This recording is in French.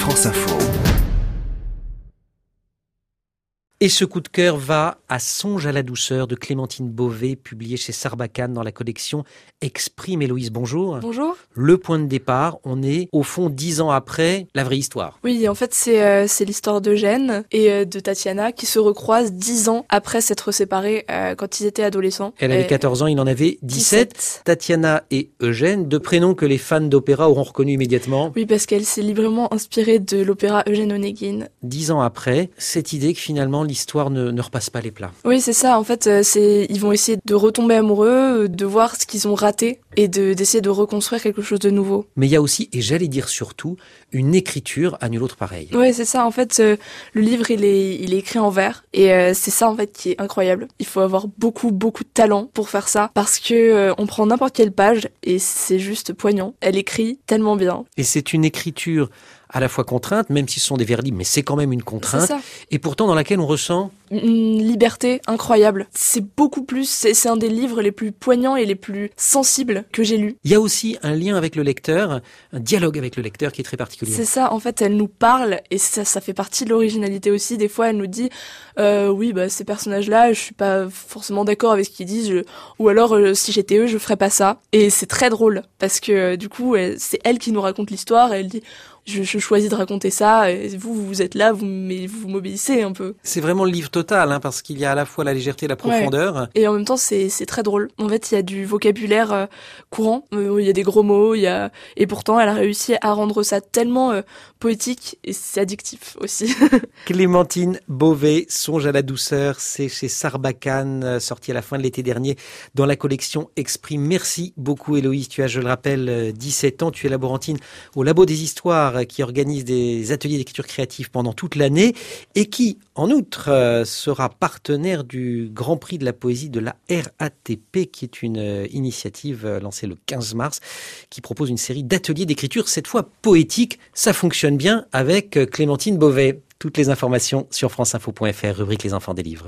France Info. Et ce coup de cœur va à Songe à la douceur de Clémentine Beauvais, publié chez Sarbacane dans la collection Exprime. Héloïse, bonjour. Bonjour. Le point de départ, on est au fond 10 ans après la vraie histoire. Oui, en fait, c'est l'histoire d'Eugène et de Tatiana qui se recroisent 10 ans après s'être séparés quand ils étaient adolescents. Elle avait 14 ans, il en avait 17. Tatiana et Eugène, deux prénoms que les fans d'opéra auront reconnus immédiatement. Oui, parce qu'elle s'est librement inspirée de l'opéra Eugène Onégine. 10 ans après, cette idée que finalement l'histoire ne repasse pas les plats. Oui, c'est ça. En fait, ils vont essayer de retomber amoureux, de voir ce qu'ils ont raté et d'essayer de reconstruire quelque chose de nouveau. Mais il y a aussi, et j'allais dire surtout, une écriture à nul autre pareil. Oui, c'est ça. En fait, le livre, il est écrit en vers et c'est ça en fait qui est incroyable. Il faut avoir beaucoup de talent pour faire ça parce que on prend n'importe quelle page et c'est juste poignant. Elle écrit tellement bien. Et c'est une écriture à la fois contrainte, même si ce sont des vers libres, mais c'est quand même une contrainte, et pourtant dans laquelle on ressent une liberté incroyable. C'est beaucoup plus, c'est un des livres les plus poignants et les plus sensibles que j'ai lus. Il y a aussi un lien avec le lecteur, un dialogue avec le lecteur qui est très particulier. C'est ça, en fait, elle nous parle, et ça fait partie de l'originalité aussi. Des fois, elle nous dit, oui, ces personnages-là, je suis pas forcément d'accord avec ce qu'ils disent, ou alors, si j'étais eux, je ferais pas ça. Et c'est très drôle, parce que du coup, c'est elle qui nous raconte l'histoire, et elle dit, je choisis de raconter ça, et vous êtes là, vous m'obéissez un peu. C'est vraiment le livre total, parce qu'il y a à la fois la légèreté et la profondeur. Ouais. Et en même temps, c'est très drôle. En fait, il y a du vocabulaire courant, il y a des gros mots, et pourtant, elle a réussi à rendre ça tellement poétique, et c'est addictif aussi. Clémentine Beauvais, Songe à la douceur, c'est chez Sarbacane, sorti à la fin de l'été dernier dans la collection Exprime. Merci beaucoup Héloïse, tu as, je le rappelle, 17 ans, tu es laborantine au Labo des Histoires qui organise des ateliers d'écriture créative pendant toute l'année et qui, en outre, sera partenaire du Grand Prix de la poésie de la RATP, qui est une initiative lancée le 15 mars, qui propose une série d'ateliers d'écriture, cette fois poétique. Ça fonctionne bien avec Clémentine Beauvais. Toutes les informations sur franceinfo.fr, rubrique Les enfants des livres.